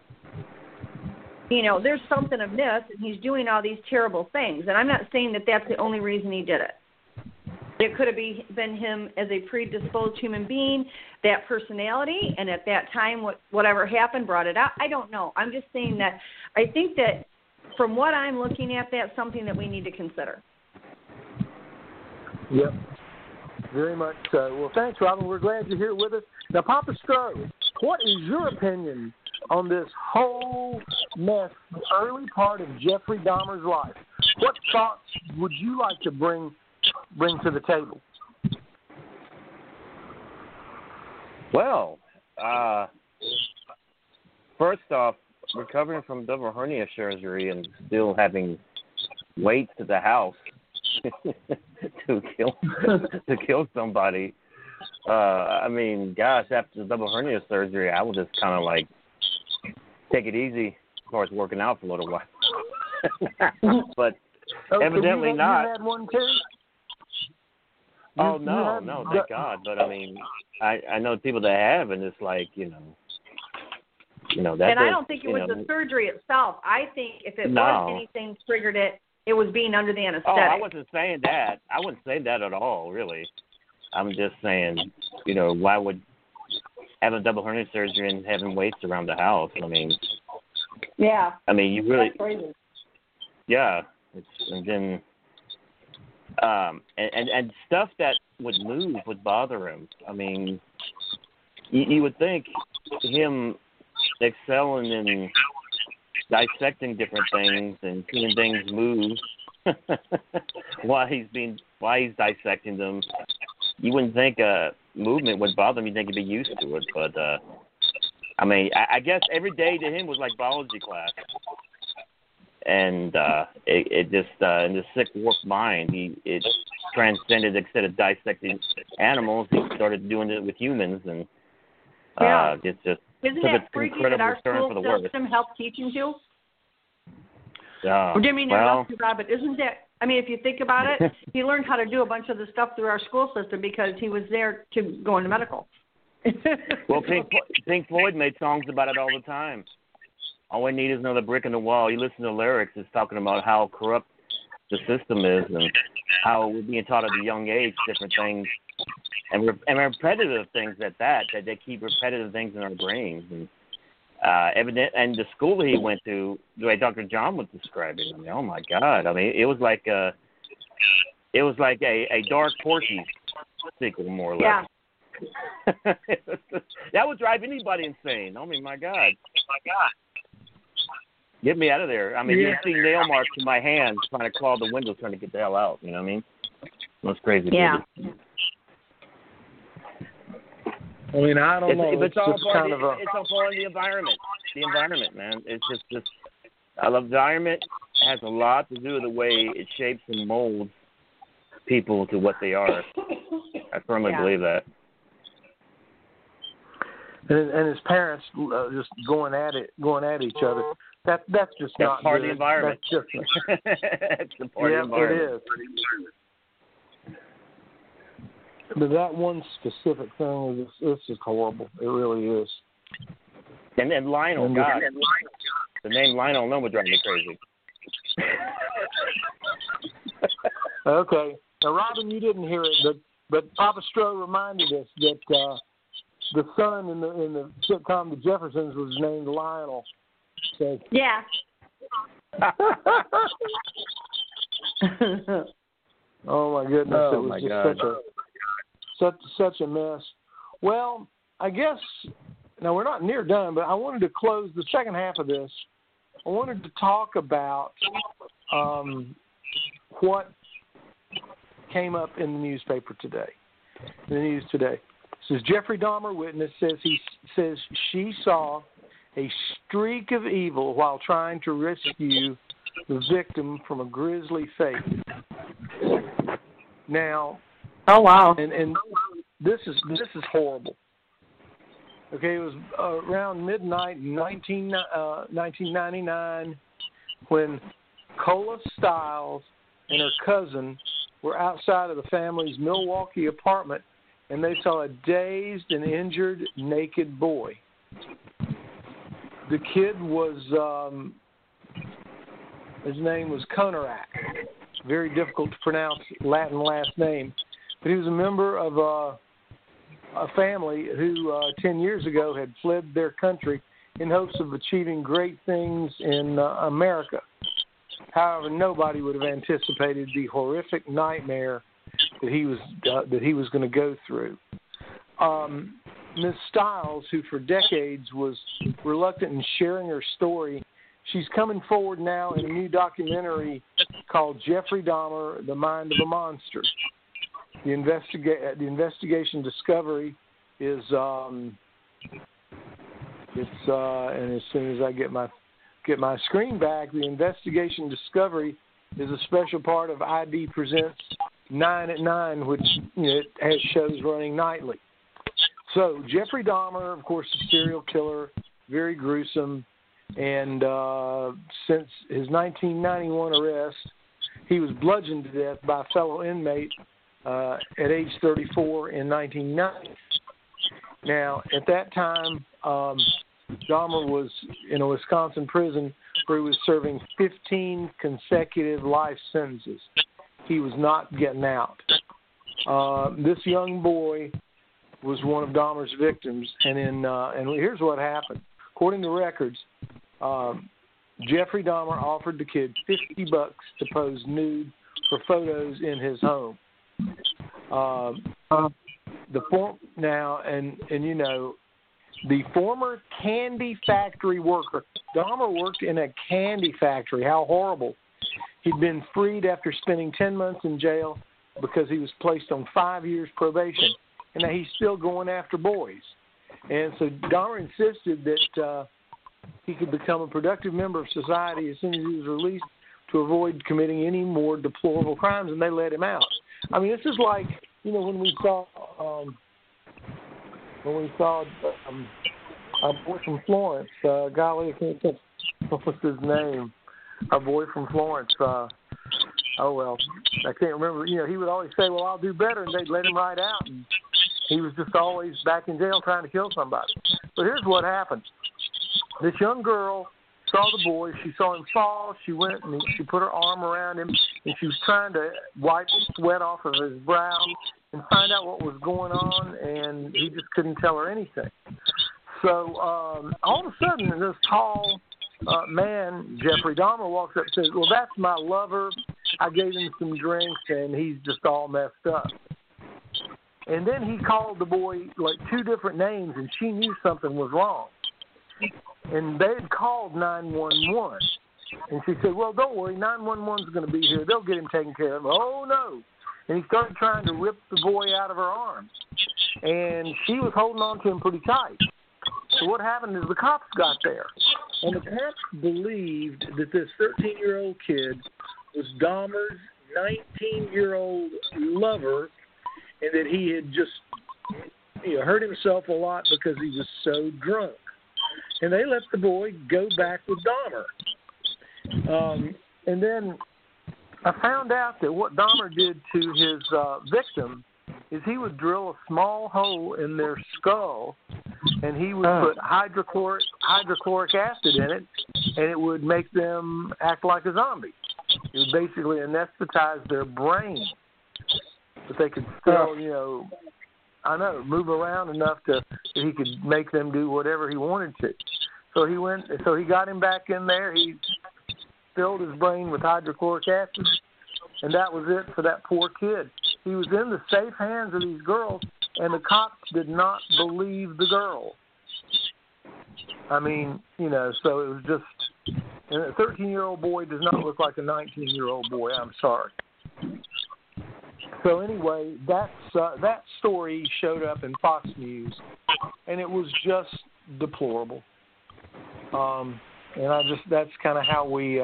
you know, there's something amiss, and he's doing all these terrible things. And I'm not saying that that's the only reason he did it. It could have been him as a predisposed human being, that personality, and at that time whatever happened brought it out. I don't know. I'm just saying that I think that from what I'm looking at, that's something that we need to consider. Yep. Very much so. Well, thanks, Robin. We're glad you're here with us. Now, Papa Stroh, what is your opinion on this whole mess, the early part of Jeffrey Dahmer's life? What thoughts would you like to bring to the table? Well, first off, recovering from double hernia surgery and still having weights at the house to kill somebody. I mean, gosh, after the double hernia surgery, I would just kind of like take it easy as far as working out for a little while. But evidently not. You had one too? Oh no, thank God. But I mean, I know people that have, and it's like you know that. And I don't think it was the surgery itself. I think if it was anything triggered it, it was being under the anesthetic. Oh, I wasn't saying that. I wouldn't say that at all, really. I'm just saying, why would having double hernia surgery and having weights around the house? I mean, yeah. I mean, you really, that's crazy. Yeah. And then, and stuff that would move would bother him. I mean, you would think him excelling in dissecting different things and seeing things move while he's dissecting them. You wouldn't think movement would bother him. You'd think he'd be used to it. But, I mean, I guess every day to him was like biology class. And it just, in his sick, warped mind, it transcended, instead of dissecting animals, he started doing it with humans. And it's just Isn't that freaky that our school system helped teach him to? Forgive me, Rob, but isn't that, I mean, if you think about it, he learned how to do a bunch of the stuff through our school system because he was there to go into medical. Well, Pink Floyd made songs about it all the time. All we need is another brick in the wall. You listen to the lyrics, it's talking about how corrupt the system is and how we're being taught at a young age different things and repetitive things that they keep repetitive things in our brains. And and the school he went to, the way Dr. John was describing, I mean, oh my God! I mean, it was like a Dark Porky sequel, more or less. Yeah. That would drive anybody insane. I mean, my God! Get me out of there. I mean, you see nail marks in my hands trying to claw the window, trying to get the hell out. You know what I mean? That's crazy. Yeah. I mean, I don't know. It's all part of the environment. The environment, man. It's just I love the environment. It has a lot to do with the way it shapes and molds people to what they are. I firmly believe that. And his parents just going at each other. That's just not part good. of the environment. That's just it's a part of the environment. It is. But that one specific thing is just horrible. It really is. And then Lionel, God, the name Lionel alone would drive me crazy. Okay. Now, Robin, you didn't hear it, but Papa Stroh reminded us that the son in the sitcom The Jeffersons was named Lionel. So. Yeah. Oh my goodness! Oh, it was just such a mess. Well, I guess now we're not near done, but I wanted to close the second half of this. I wanted to talk about what came up in the newspaper today. The news today. It says Jeffrey Dahmer witness says she saw a streak of evil while trying to rescue the victim from a grisly fate. Now, oh wow! And this is horrible. Okay, it was around midnight in 1999 when Cola Stiles and her cousin were outside of the family's Milwaukee apartment, and they saw a dazed and injured naked boy. The kid was, his name was Konarak. Very difficult to pronounce Latin last name. But he was a member of a family who 10 years ago had fled their country in hopes of achieving great things in America. However, nobody would have anticipated the horrific nightmare that he was going to go through. Ms. Stiles, who for decades was reluctant in sharing her story, she's coming forward now in a new documentary called Jeffrey Dahmer: The Mind of a Monster. The investigation Discovery is and as soon as I get my screen back, the investigation Discovery is a special part of ID Presents 9 at 9, which it has shows running nightly. So Jeffrey Dahmer, of course, a serial killer, very gruesome, and since his 1991 arrest, he was bludgeoned to death by a fellow inmate at age 34 in 1990. Now, at that time, Dahmer was in a Wisconsin prison where he was serving 15 consecutive life sentences. He was not getting out. This young boy was one of Dahmer's victims, and here's what happened. According to records, Jeffrey Dahmer offered the kid $50 to pose nude for photos in his home. The former candy factory worker. Dahmer worked in a candy factory. How horrible. He'd been freed after spending 10 months in jail because he was placed on 5 years probation. And now he's still going after boys. And so Dahmer insisted that he could become a productive member of society as soon as he was released to avoid committing any more deplorable crimes, and they let him out. I mean, this is like, when we saw our boy from Florence, golly, I can't think what's his name. Our boy from Florence, I can't remember. He would always say, well, I'll do better, and they'd let him right out. And he was just always back in jail trying to kill somebody. But here's what happened. This young girl saw the boy. She saw him fall. She went and she put her arm around him, and she was trying to wipe sweat off of his brow and find out what was going on, and he just couldn't tell her anything. So all of a sudden, this tall man, Jeffrey Dahmer, walks up and says, well, that's my lover. I gave him some drinks, and he's just all messed up. And then he called the boy like 2 different names, and she knew something was wrong. And they had called 911. And she said, well, don't worry, 911's going to be here. They'll get him taken care of. Oh, no. And he started trying to rip the boy out of her arms. And she was holding on to him pretty tight. So what happened is the cops got there. And the cops believed that this 13-year-old kid was Dahmer's 19-year-old lover, and that he had just hurt himself a lot because he was so drunk. And they let the boy go back with Dahmer. And then I found out that what Dahmer did to his victim is he would drill a small hole in their skull, and he would put hydrochloric acid in it, and it would make them act like a zombie. It would basically anesthetize their brain, but they could still, move around enough that he could make them do whatever he wanted to. So he got him back in there. He filled his brain with hydrochloric acid, and that was it for that poor kid. He was in the safe hands of these girls, and the cops did not believe the girl. I mean, so it was just, and a 13-year-old boy does not look like a 19-year-old boy. I'm sorry. So anyway, that story showed up in Fox News, and it was just deplorable. And that's kind of how we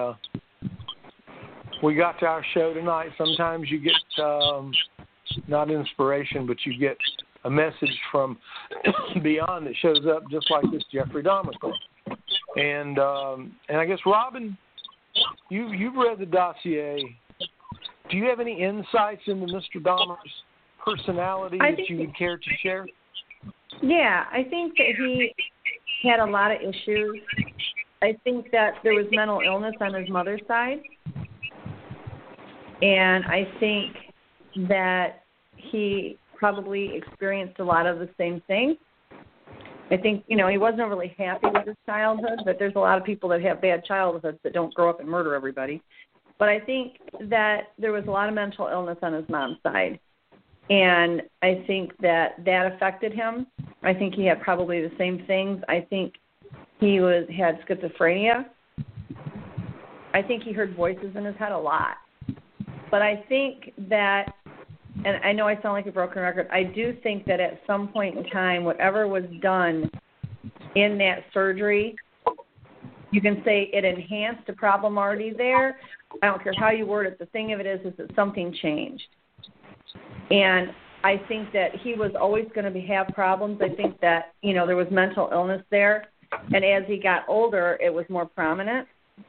got to our show tonight. Sometimes you get not inspiration, but you get a message from beyond that shows up, just like this Jeffrey Dahmer thing. And I guess, Robin, you've read the dossier. Do you have any insights into Mr. Dahmer's personality that you would care to share? Yeah, I think that he had a lot of issues. I think that there was mental illness on his mother's side. And I think that he probably experienced a lot of the same things. I think, he wasn't really happy with his childhood, but there's a lot of people that have bad childhoods that don't grow up and murder everybody. But I think that there was a lot of mental illness on his mom's side. And I think that affected him. I think he had probably the same things. I think he had schizophrenia. I think he heard voices in his head a lot. But I think that, and I know I sound like a broken record, I do think that at some point in time, whatever was done in that surgery, you can say it enhanced a problem already there. I don't care how you word it. The thing of it is that something changed. And I think that he was always going to have problems. I think that, there was mental illness there. And as he got older, it was more prominent.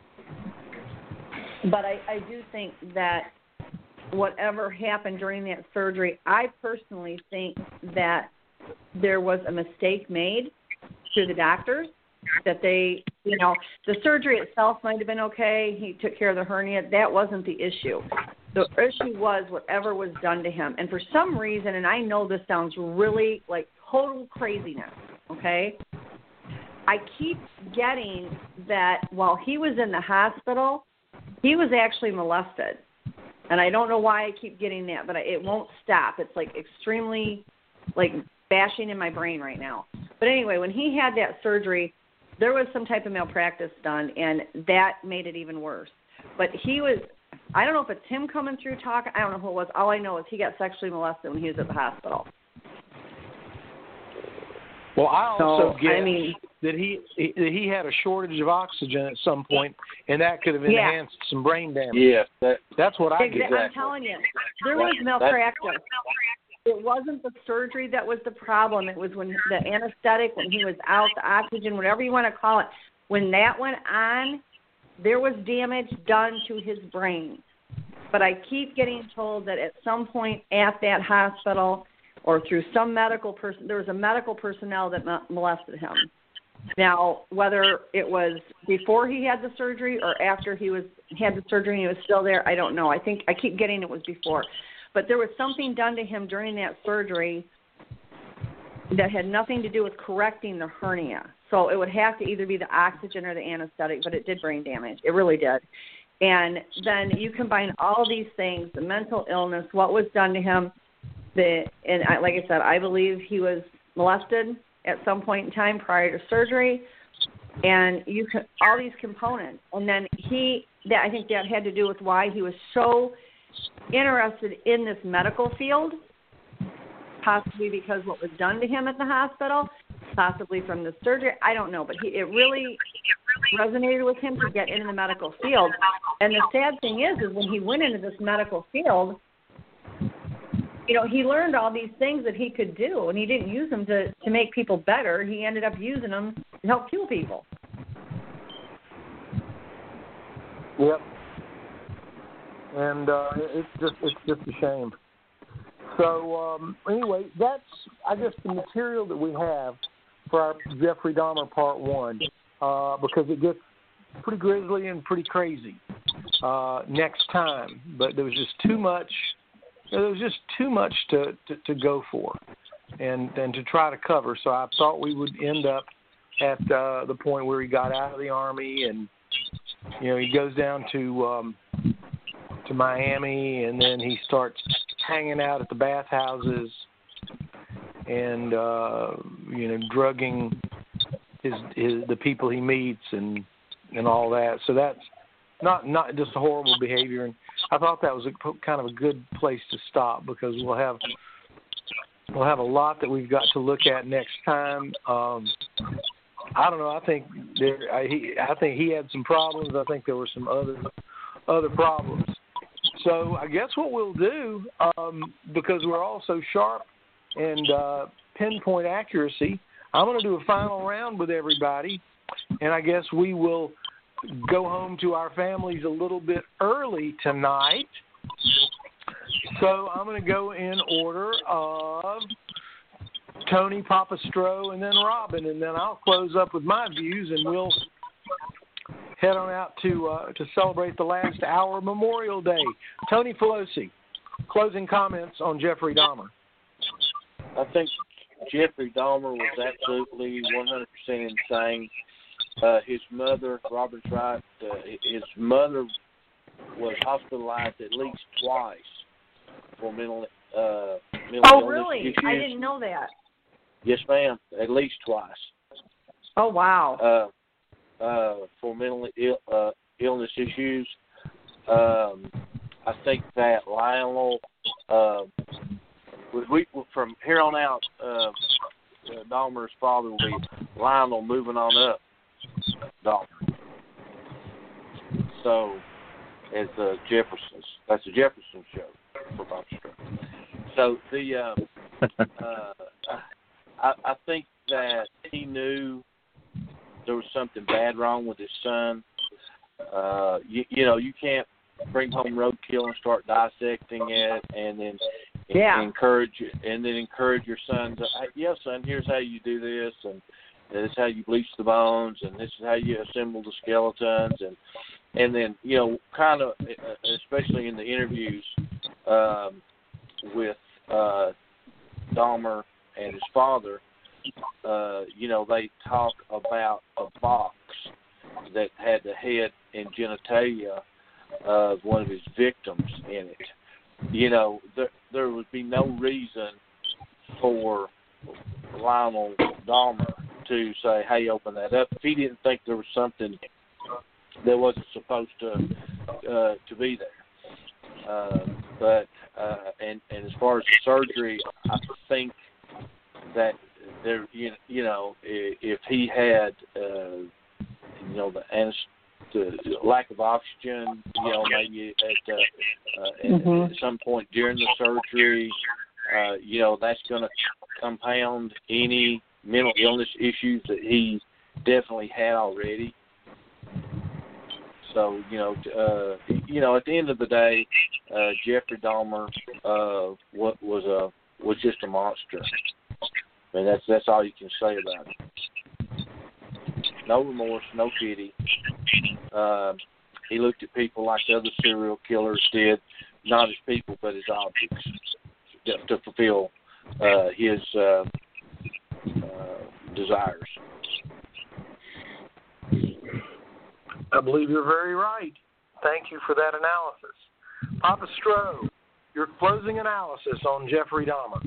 But I do think that whatever happened during that surgery, I personally think that there was a mistake made to the doctors, that they, the surgery itself might have been okay. He took care of the hernia. That wasn't the issue. The issue was whatever was done to him. And for some reason, and I know this sounds really like total craziness, okay, I keep getting that while he was in the hospital, he was actually molested. And I don't know why I keep getting that, but it won't stop. It's like extremely bashing in my brain right now. But anyway, when he had that surgery, there was some type of malpractice done, and that made it even worse. But he was, I don't know if it's him coming through talking, I don't know who it was. All I know is he got sexually molested when he was at the hospital. Well, I also get that he had a shortage of oxygen at some point, and that could have enhanced some brain damage. Yeah, that's what I get. I'm telling you, there was malpractice. It wasn't the surgery that was the problem. It was when the anesthetic, when he was out, the oxygen, whatever you want to call it, when that went on, there was damage done to his brain. But I keep getting told that at some point at that hospital or through some medical person, there was a medical personnel that molested him. Now, whether it was before he had the surgery or after he had the surgery and he was still there, I don't know. I keep getting it was before. But there was something done to him during that surgery that had nothing to do with correcting the hernia. So it would have to either be the oxygen or the anesthetic, but it did brain damage. It really did. And then you combine all these things, the mental illness, what was done to him, like I said, I believe he was molested at some point in time prior to surgery, and all these components. And then I think that had to do with why he was so interested in this medical field, possibly because what was done to him at the hospital, possibly from the surgery, I don't know, but it really resonated with him to get into the medical field. And the sad thing is when he went into this medical field, he learned all these things that he could do, and he didn't use them to make people better. He ended up using them to help kill people. Yep. And it's just a shame. So anyway, that's, I guess, the material that we have for our Jeffrey Dahmer Part 1, because it gets pretty grisly and pretty crazy next time. But there was just too much. There was just too much to go for and to try to cover. So I thought we would end up at the point where he got out of the Army and, he goes down to Miami, and then he starts hanging out at the bathhouses and drugging the people he meets and all that. So that's not just a horrible behavior. And I thought that was kind of a good place to stop, because we'll have a lot that we've got to look at next time. I don't know. I think he had some problems. I think there were some other problems. So I guess what we'll do, because we're all so sharp and pinpoint accuracy, I'm going to do a final round with everybody, and I guess we will go home to our families a little bit early tonight. So I'm going to go in order of Tony, Papa Stroh, and then Robin, and then I'll close up with my views, and we'll head on out to celebrate the last hour of Memorial Day. Tony Pelosi, closing comments on Jeffrey Dahmer. I think Jeffrey Dahmer was absolutely 100% insane. His mother, Robert's right, his mother was hospitalized at least twice for mental illness really? issues. I didn't know that. Yes, ma'am. At least twice. Oh, wow. For mental illness issues. I think that Lionel, we from here on out, Dahmer's father will be Lionel moving on up Dahmer. So, as the Jeffersons, that's the Jefferson show for Bob Strode. So I think that he knew there was something bad wrong with his son. You know, you can't bring home roadkill and start dissecting it, and then encourage your son to, yeah, son, here's how you do this, and this is how you bleach the bones, and this is how you assemble the skeletons, and then, you know, kind of, especially in the interviews with Dahmer and his father, you know, they talk about a box that had the head and genitalia of one of his victims in it. You know, there would be no reason for Lionel Dahmer to say, hey, open that up, if he didn't think there was something that wasn't supposed to be there. But as far as the surgery, I think that there, you know, if he had, you know, the lack of oxygen, you know, maybe at some point during the surgery, you know, that's going to compound any mental illness issues that he definitely had already. So, you know, at the end of the day, Jeffrey Dahmer was just a monster. I mean, that's all you can say about it. No remorse, no pity. He looked at people like the other serial killers did, not as people but as objects, just to fulfill his desires. I believe you're very right. Thank you for that analysis. Papa Strode, your closing analysis on Jeffrey Dahmer.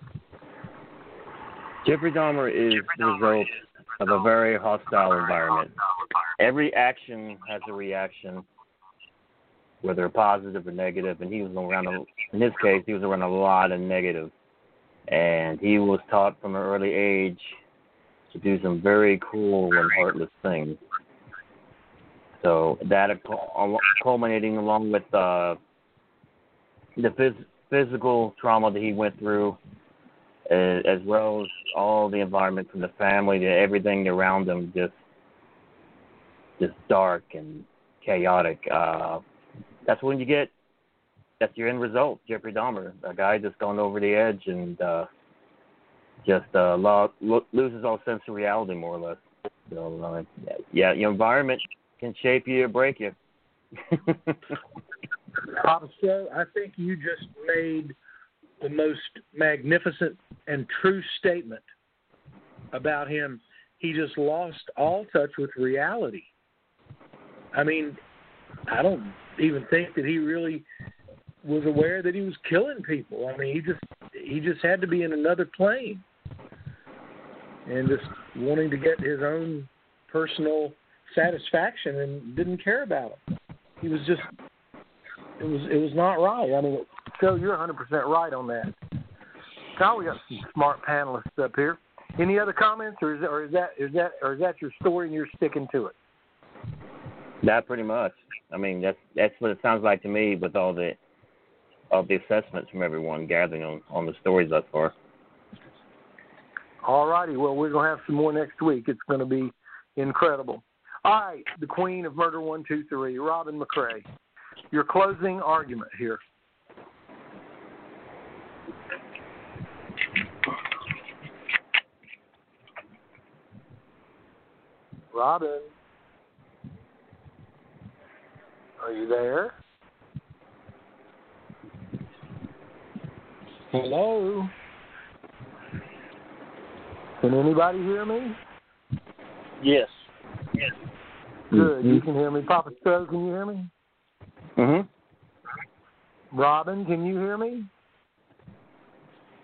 Jeffrey Dahmer is the result of a very hostile environment. Every action has a reaction, whether positive or negative, and he was around, in this case, he was around a lot of negative. And he was taught from an early age to do some very cruel and heartless things. So that culminating along with the physical trauma that he went through, as well as all the environment from the family to everything around him, just dark and chaotic. That's when you get, that's your end result, Jeffrey Dahmer, a guy just gone over the edge and loses all sense of reality, more or less. So, yeah, your environment can shape you or break you. Papa Strode, I think you just made the most magnificent and true statement about him. He just lost all touch with reality. I mean, I don't even think that he really was aware that he was killing people. I mean, he just had to be in another plane and just wanting to get his own personal satisfaction and didn't care about it. He was just, it was not right. I mean, Joe, you're 100% right on that. Kyle, we got some smart panelists up here. Any other comments, or is that your story and you're sticking to it? That pretty much. I mean, that's what it sounds like to me, with all the assessments from everyone gathering on the stories thus far. All righty. Well, we're going to have some more next week. It's going to be incredible. All right, the queen of Murder 123, Robin McCrae. Your closing argument here. Robin, are you there? Hello? Can anybody hear me? Yes. Good. Mm-hmm. You can hear me. Papa Strode, can you hear me? Mm-hmm. Robin, can you hear me?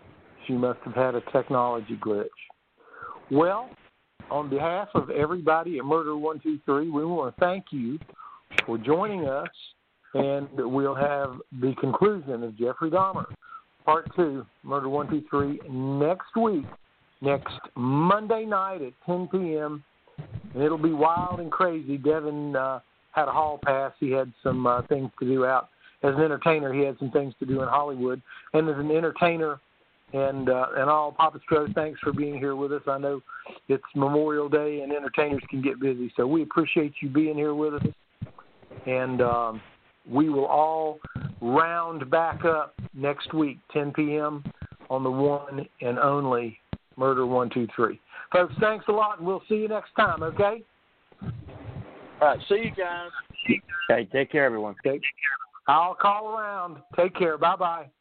you must have had a technology glitch. Well, on behalf of everybody at Murder 123, we want to thank you for joining us, and we'll have the conclusion of Jeffrey Dahmer, Part 2, Murder 123, next week, next Monday night at 10 p.m., and it'll be wild and crazy. Devin had a hall pass. He had some things to do out. As an entertainer, he had some things to do in Hollywood. And as an entertainer and all, Papa Stroh, thanks for being here with us. I know it's Memorial Day and entertainers can get busy, so we appreciate you being here with us. And we will all round back up next week, 10 p.m., on the one and only Murder 123. Folks, thanks a lot, and we'll see you next time, okay? All right, see you guys. Okay, take care, everyone. Okay. I'll call around. Take care. Bye-bye.